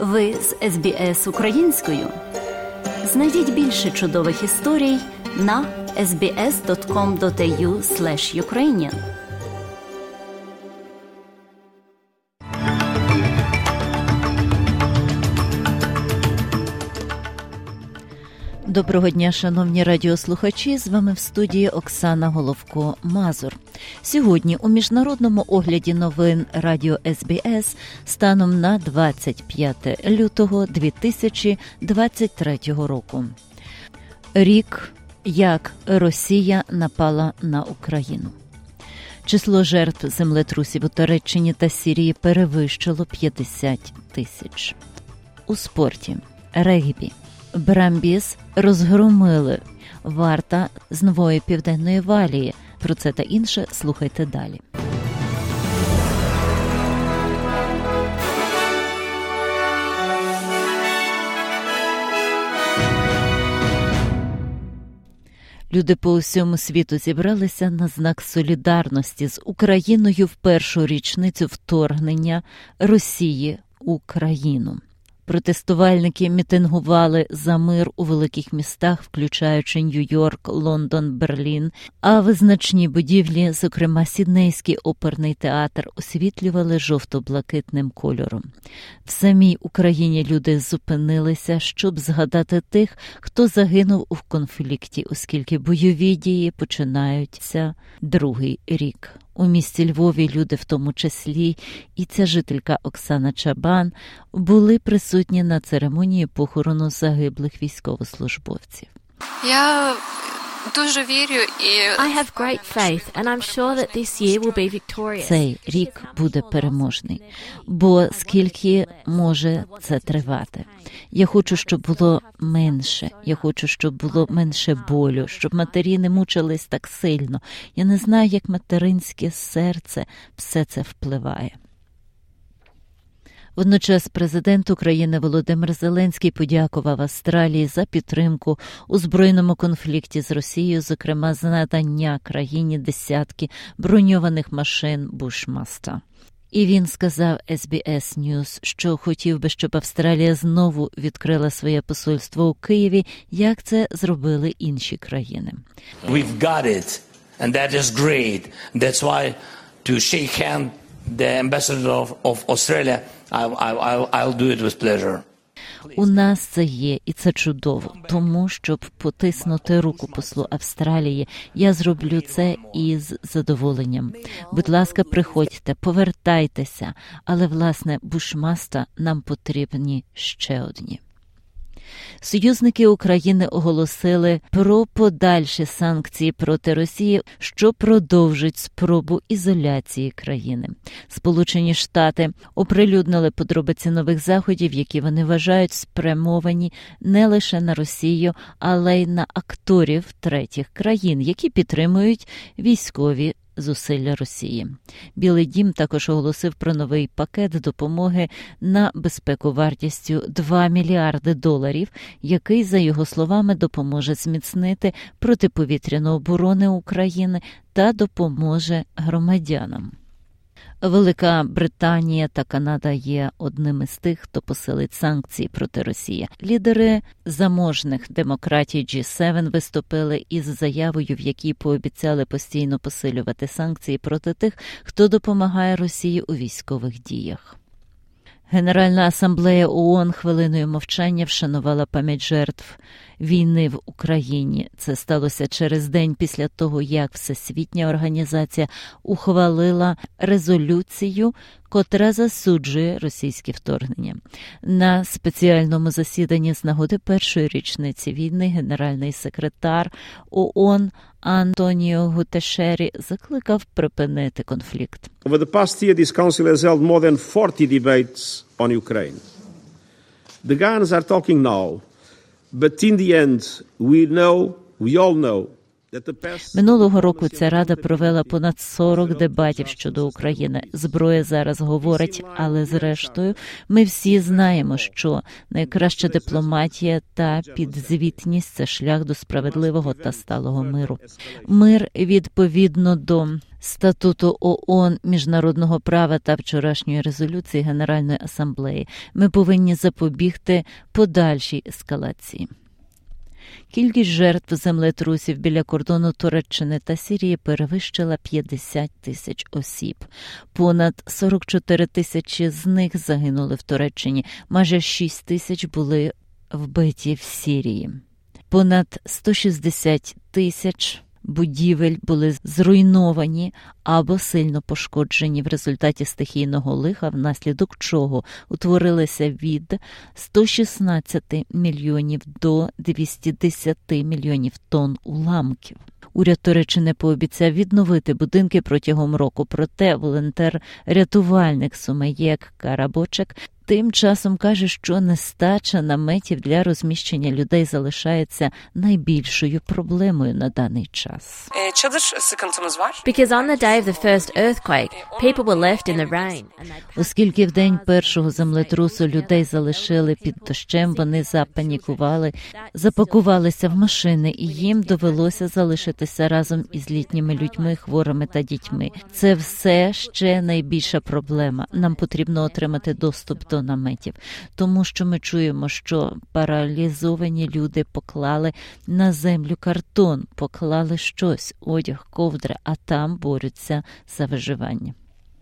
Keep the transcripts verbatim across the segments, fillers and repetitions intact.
Ви з ес бі ес українською. Знайдіть більше чудових історій на ес бі ес крапка ком крапка ей ю слеш юкрейніан. Доброго дня, шановні радіослухачі, з вами в студії Оксана Головко-Мазур. Сьогодні у міжнародному огляді новин радіо ес бі ес станом на двадцять п'яте лютого дві тисячі двадцять третього року. Рік, як Росія напала на Україну. Число жертв землетрусів у Туреччині та Сирії перевищило п'ятдесят тисяч. У спорті. Регбі. Брамбіс розгромили Варта з Нової Південної Валії. Про це та інше слухайте далі. Люди по усьому світу зібралися на знак солідарності з Україною в першу річницю вторгнення Росії в Україну. Протестувальники мітингували за мир у великих містах, включаючи Нью-Йорк, Лондон, Берлін, а визначні будівлі, зокрема Сіднейський оперний театр, освітлювали жовто-блакитним кольором. В самій Україні люди зупинилися, щоб згадати тих, хто загинув у конфлікті, оскільки бойові дії починаються другий рік. У місті Львові люди, в тому числі і ця жителька Оксана Чабан, були присутні на церемонії похорону загиблих військовослужбовців. Я дуже вірю і I have great faith and I'm sure that this year will be victorious. Цей рік буде переможний, бо скільки може це тривати. Я хочу, щоб було менше, я хочу, щоб було менше болю, щоб матері не мучились так сильно. Я не знаю, як материнське серце все це впливає. Водночас президент України Володимир Зеленський подякував Австралії за підтримку у збройному конфлікті з Росією, зокрема за надання країні десятки броньованих машин Бушмастер. І він сказав ес бі ес News, що хотів би, щоб Австралія знову відкрила своє посольство у Києві, як це зробили інші країни. We've got it, and that is great. That's why to shake hand the ambassador of, of Australia, I, I, I'll do it with pleasure. У нас це є, і це чудово. Тому, щоб потиснути руку послу Австралії, я зроблю це із задоволенням. Будь ласка, приходьте, повертайтеся. Але, власне, Бушмастер нам потрібні ще одні. Союзники України оголосили про подальші санкції проти Росії, що продовжить спробу ізоляції країни. Сполучені Штати оприлюднили подробиці нових заходів, які вони вважають спрямовані не лише на Росію, але й на акторів третіх країн, які підтримують військові зусилля Росії. Білий дім також оголосив про новий пакет допомоги на безпеку вартістю два мільярди доларів, який, за його словами, допоможе зміцнити протиповітряну оборону України та допоможе громадянам. Велика Британія та Канада є одним із тих, хто посилить санкції проти Росії. Лідери заможних демократій джі сім виступили із заявою, в якій пообіцяли постійно посилювати санкції проти тих, хто допомагає Росії у військових діях. Генеральна асамблея ООН хвилиною мовчання вшанувала пам'ять жертв війни в Україні. Це сталося через день після того, як Всесвітня організація ухвалила резолюцію, котра засуджує російське вторгнення. На спеціальному засіданні з нагоди першої річниці війни генеральний секретар ООН Антоніо Гутешері закликав припинити конфлікт. Over the past year, this council has held more than forty debates on Ukraine. The Ghanaians are talking now, but in the end, we know, we all know, that the past... Минулого року ця рада провела понад сорок дебатів щодо України. Зброя зараз говорить, але зрештою ми всі знаємо, що найкраща дипломатія та підзвітність – це шлях до справедливого та сталого миру. Мир, відповідно до Статуту ООН, міжнародного права та вчорашньої резолюції Генеральної асамблеї. Ми повинні запобігти подальшій ескалації. Кількість жертв землетрусів біля кордону Туреччини та Сирії перевищила п'ятдесят тисяч осіб. Понад сорок чотири тисячі з них загинули в Туреччині, майже шість тисяч були вбиті в Сирії. Понад сто шістдесят тисяч будівель були зруйновані або сильно пошкоджені в результаті стихійного лиха, внаслідок чого утворилися від ста шістнадцяти мільйонів до двохсот десяти мільйонів тонн уламків. Уряд Туреччини пообіцяв відновити будинки протягом року, проте волонтер-рятувальник Сумеєк Карабочек тим часом каже, що нестача наметів для розміщення людей залишається найбільшою проблемою на даний час. Because on the day of the first earthquake, people were left in the rain. Оскільки в день першого землетрусу людей залишили під дощем, вони запанікували, запакувалися в машини, і їм довелося залишитися разом із літніми людьми, хворими та дітьми. Це все ще найбільша проблема. Нам потрібно отримати доступ до наметів, тому що ми чуємо, що паралізовані люди поклали на землю картон, поклали щось, одяг, ковдри, а там борються за виживання.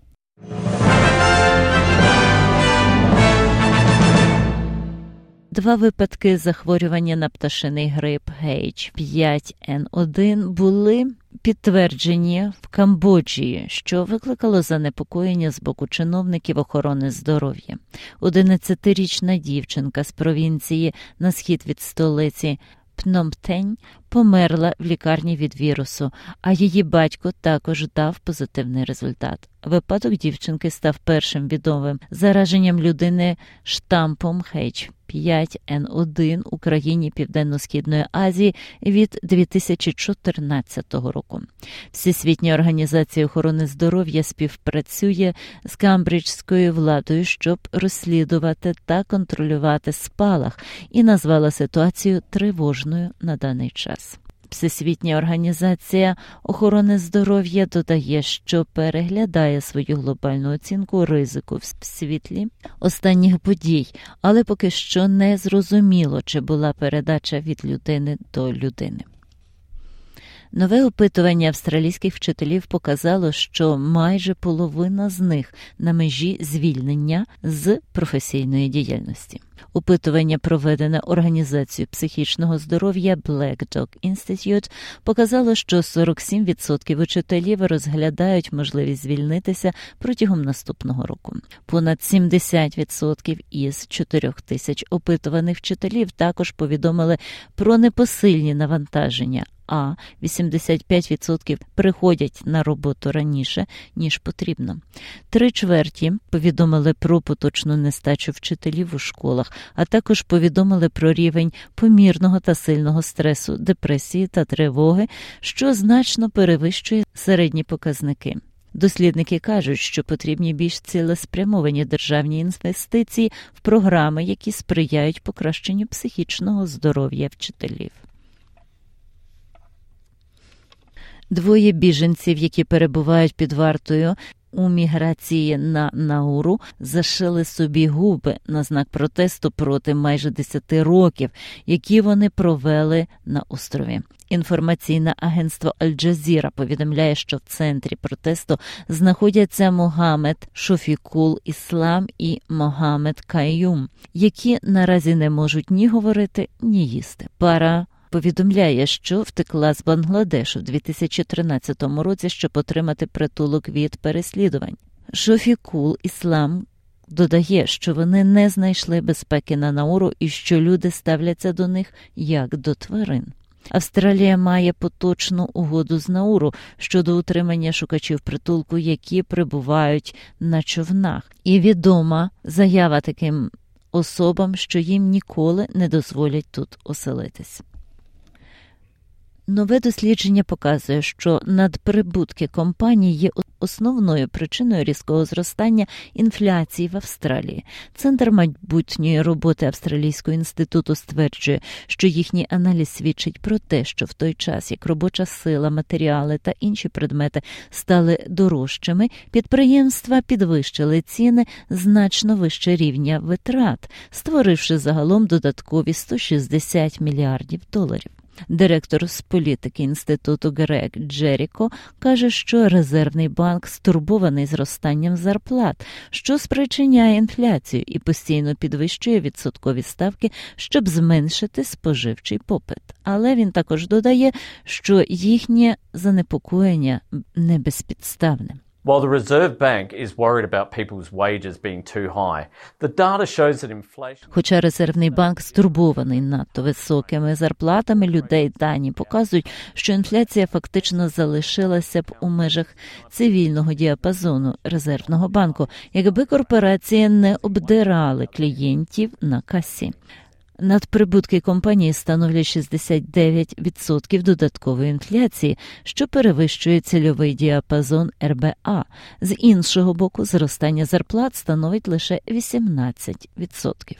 Два випадки захворювання на пташиний грип Ейч п'ять ен один були підтверджені в Камбоджі, що викликало занепокоєння з боку чиновників охорони здоров'я. одинадцятирічна дівчинка з провінції на схід від столиці Пномпень померла в лікарні від вірусу, а її батько також дав позитивний результат. Випадок дівчинки став першим відомим зараженням людини штампом Ейч п'ять ен один у країні Південно-Східної Азії від дві тисячі чотирнадцятого року. Всесвітня організація охорони здоров'я співпрацює з камбриджською владою, щоб розслідувати та контролювати спалах, і назвала ситуацію тривожною на даний час. Всесвітня організація охорони здоров'я додає, що переглядає свою глобальну оцінку ризику в світлі останніх подій, але поки що не зрозуміло, чи була передача від людини до людини. Нове опитування австралійських вчителів показало, що майже половина з них на межі звільнення з професійної діяльності. Опитування, проведене Організацією психічного здоров'я Black Dog Institute, показало, що сорок сім відсотків учителів розглядають можливість звільнитися протягом наступного року. Понад сімдесят відсотків із чотирьох тисяч опитуваних вчителів також повідомили про непосильні навантаження, а вісімдесят п'ять відсотків приходять на роботу раніше, ніж потрібно. Три чверті повідомили про поточну нестачу вчителів у школах, а також повідомили про рівень помірного та сильного стресу, депресії та тривоги, що значно перевищує середні показники. Дослідники кажуть, що потрібні більш цілеспрямовані державні інвестиції в програми, які сприяють покращенню психічного здоров'я вчителів. Двоє біженців, які перебувають під вартою у міграції на Науру, зашили собі губи на знак протесту проти майже десяти років, які вони провели на острові. Інформаційне агентство Аль-Джазіра повідомляє, що в центрі протесту знаходяться Могамед Шофікул Іслам і Могамед Кайюм, які наразі не можуть ні говорити, ні їсти. Пара повідомляє, що втекла з Бангладешу в дві тисячі тринадцятому році, щоб отримати притулок від переслідувань. Шофікул Іслам додає, що вони не знайшли безпеки на Науру і що люди ставляться до них як до тварин. Австралія має поточну угоду з Науру щодо утримання шукачів притулку, які прибувають на човнах. І відома заява таким особам, що їм ніколи не дозволять тут оселитись. Нове дослідження показує, що надприбутки компаній є основною причиною різкого зростання інфляції в Австралії. Центр майбутньої роботи Австралійського інституту стверджує, що їхній аналіз свідчить про те, що в той час, як робоча сила, матеріали та інші предмети стали дорожчими, підприємства підвищили ціни значно вище рівня витрат, створивши загалом додаткові сто шістдесят мільярдів доларів. Директор з політики інституту Грег Джеріко каже, що Резервний банк стурбований зростанням зарплат, що спричиняє інфляцію і постійно підвищує відсоткові ставки, щоб зменшити споживчий попит. Але він також додає, що їхнє занепокоєння не безпідставне. While the Reserve Bank is worried about people's wages being too high, the data shows that inflation... Хоча Резервний банк стурбований надто високими зарплатами людей, дані показують, що інфляція фактично залишилася б у межах цивільного діапазону Резервного банку, якби корпорації не обдирали клієнтів на касі. Надприбутки компанії становлять шістдесят дев'ять відсотків додаткової інфляції, що перевищує цільовий діапазон ер бе а. З іншого боку, зростання зарплат становить лише вісімнадцять відсотків.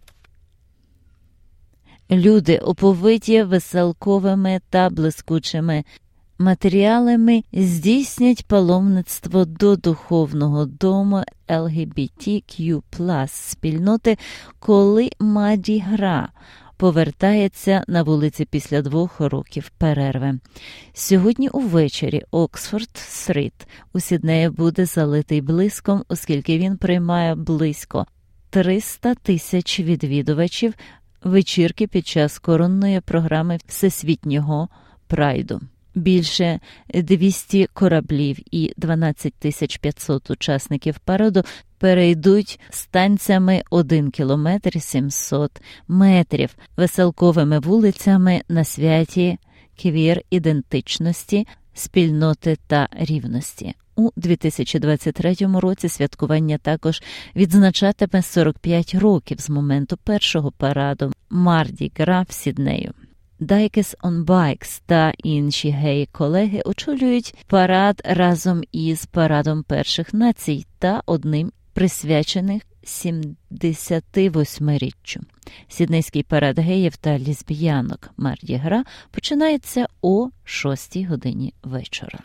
Люди, оповиті веселковими та блискучими матеріалами, здійснять паломництво до духовного дому ел ге бі ті к'ю плюс спільноти, коли Марді Гра повертається на вулиці після двох років перерви. Сьогодні увечері Оксфорд-стріт у Сіднеї буде залитий блиском, оскільки він приймає близько триста тисяч відвідувачів вечірки під час коронної програми Всесвітнього прайду. Більше двісті кораблів і дванадцять тисяч п'ятсот учасників параду перейдуть станціями один кілометр сімсот метрів веселковими вулицями на святі квір-ідентичності, спільноти та рівності. У дві тисячі двадцять третьому році святкування також відзначатиме сорок п'ять років з моменту першого параду Марді Гра в Сіднею. Dykes on Bikes та інші геї-колеги очолюють парад разом із парадом перших націй та одним присвячених сімдесятивосьмиріччю. Сіднейський парад геїв та лесбіянок Марді Гра починається о шостій годині вечора.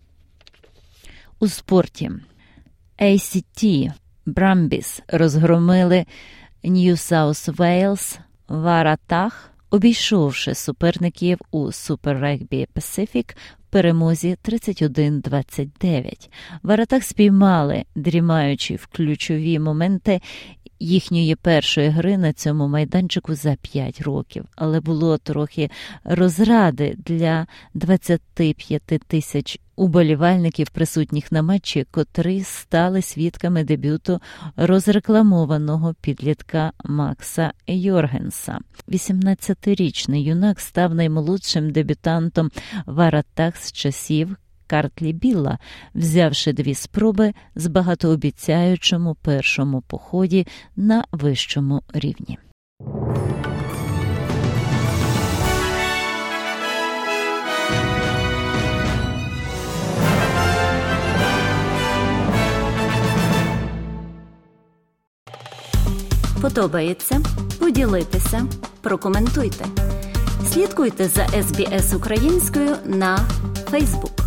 У спорті ей сі ті Brumbies розгромили Нью-Саус Вейлс Варатах, обійшовши суперників у Super Rugby Pacific в перемозі тридцять один двадцять дев'ять. Варатах спіймали, дрімаючи в ключові моменти їхньої першої гри на цьому майданчику за п'ять років. Але було трохи розради для двадцять п'ять тисяч уболівальників, присутніх на матчі, котрі стали свідками дебюту розрекламованого підлітка Макса Йоргенса. вісімнадцятирічний юнак став наймолодшим дебютантом Варатах з часів Картлі Білла, взявши дві спроби з багатообіцяючому першому поході на вищому рівні. Подобається? Поділіться, прокоментуйте. Слідкуйте за ес бі ес українською на Facebook.